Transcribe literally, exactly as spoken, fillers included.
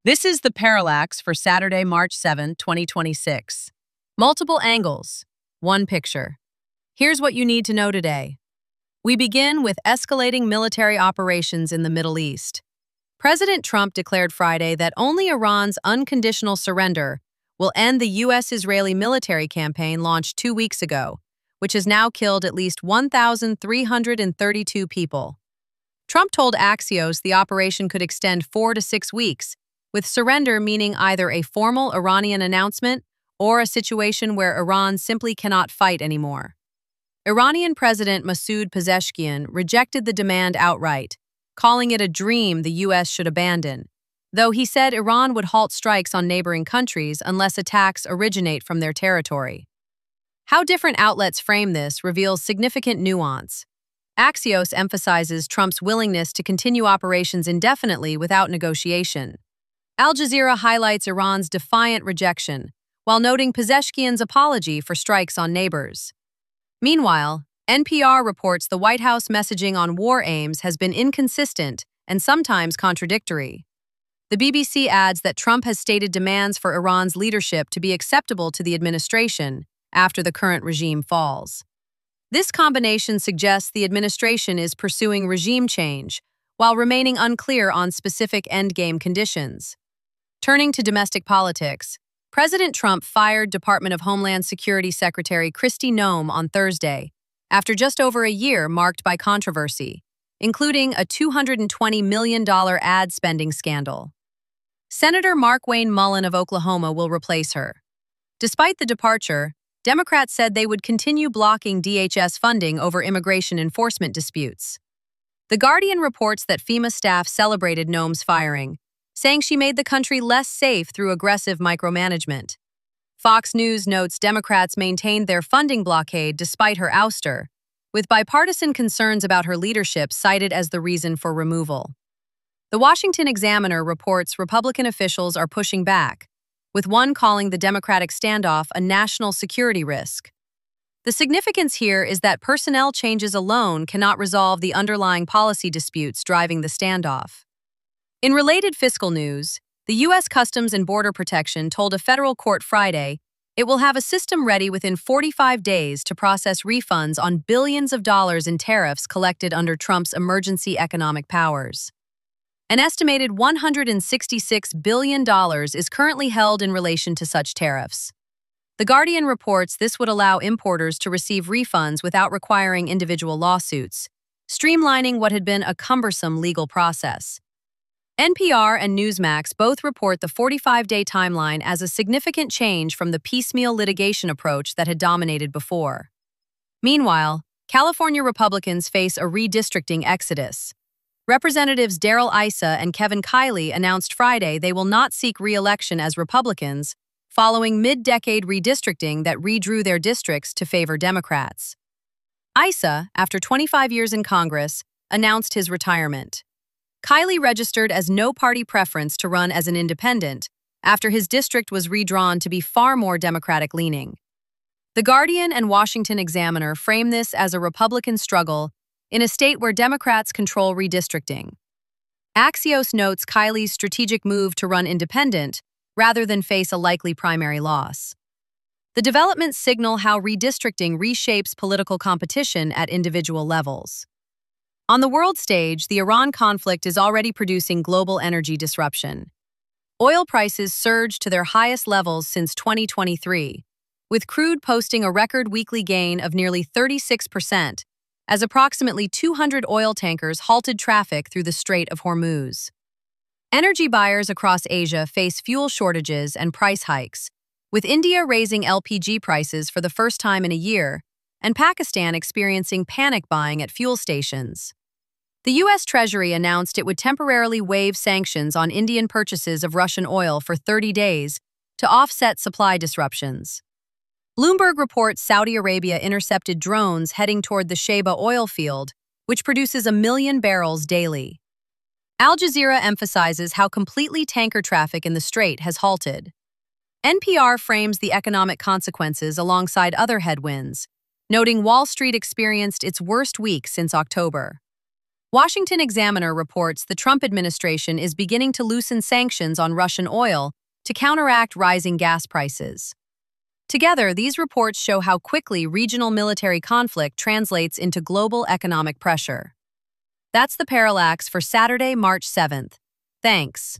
This is the parallax for Saturday, March seventh, twenty twenty-six. Multiple angles, one picture. Here's what you need to know today. We begin with escalating military operations in the Middle East. President Trump declared Friday that only Iran's unconditional surrender will end the U S-Israeli military campaign launched two weeks ago, which has now killed at least one thousand three hundred thirty-two people. Trump told Axios the operation could extend four to six weeks, with surrender meaning either a formal Iranian announcement or a situation where Iran simply cannot fight anymore. Iranian President Masoud Pezeshkian rejected the demand outright, calling it a dream the U S should abandon, though he said Iran would halt strikes on neighboring countries unless attacks originate from their territory. How different outlets frame this reveals significant nuance. Axios emphasizes Trump's willingness to continue operations indefinitely without negotiation. Al Jazeera highlights Iran's defiant rejection, while noting Pezeshkian's apology for strikes on neighbors. Meanwhile, N P R reports the White House messaging on war aims has been inconsistent and sometimes contradictory. The B B C adds that Trump has stated demands for Iran's leadership to be acceptable to the administration after the current regime falls. This combination suggests the administration is pursuing regime change, while remaining unclear on specific endgame conditions. Turning to domestic politics, President Trump fired Department of Homeland Security Secretary Kristi Noem on Thursday, after just over a year marked by controversy, including a two hundred twenty million dollars ad spending scandal. Senator Markwayne Mullin of Oklahoma will replace her. Despite the departure, Democrats said they would continue blocking D H S funding over immigration enforcement disputes. The Guardian reports that FEMA staff celebrated Noem's firing, saying she made the country less safe through aggressive micromanagement. Fox News notes Democrats maintained their funding blockade despite her ouster, with bipartisan concerns about her leadership cited as the reason for removal. The Washington Examiner reports Republican officials are pushing back, with one calling the Democratic standoff a national security risk. The significance here is that personnel changes alone cannot resolve the underlying policy disputes driving the standoff. In related fiscal news, the U S Customs and Border Protection told a federal court Friday it will have a system ready within forty-five days to process refunds on billions of dollars in tariffs collected under Trump's emergency economic powers. An estimated one hundred sixty-six billion dollars is currently held in relation to such tariffs. The Guardian reports this would allow importers to receive refunds without requiring individual lawsuits, streamlining what had been a cumbersome legal process. N P R and Newsmax both report the forty-five-day timeline as a significant change from the piecemeal litigation approach that had dominated before. Meanwhile, California Republicans face a redistricting exodus. Representatives Darrell Issa and Kevin Kiley announced Friday they will not seek re-election as Republicans, following mid-decade redistricting that redrew their districts to favor Democrats. Issa, after twenty-five years in Congress, announced his retirement. Kiley registered as no party preference to run as an independent after his district was redrawn to be far more Democratic-leaning. The Guardian and Washington Examiner frame this as a Republican struggle in a state where Democrats control redistricting. Axios notes Kiley's strategic move to run independent rather than face a likely primary loss. The developments signal how redistricting reshapes political competition at individual levels. On the world stage, the Iran conflict is already producing global energy disruption. Oil prices surged to their highest levels since twenty twenty-three, with crude posting a record weekly gain of nearly thirty-six percent, as approximately two hundred oil tankers halted traffic through the Strait of Hormuz. Energy buyers across Asia face fuel shortages and price hikes, with India raising L P G prices for the first time in a year, and Pakistan experiencing panic buying at fuel stations. The U S Treasury announced it would temporarily waive sanctions on Indian purchases of Russian oil for thirty days to offset supply disruptions. Bloomberg reports Saudi Arabia intercepted drones heading toward the Sheba oil field, which produces a million barrels daily. Al Jazeera emphasizes how completely tanker traffic in the strait has halted. N P R frames the economic consequences alongside other headwinds, noting Wall Street experienced its worst week since October. Washington Examiner reports the Trump administration is beginning to loosen sanctions on Russian oil to counteract rising gas prices. Together, these reports show how quickly regional military conflict translates into global economic pressure. That's the Parallax for Saturday, March seventh. Thanks.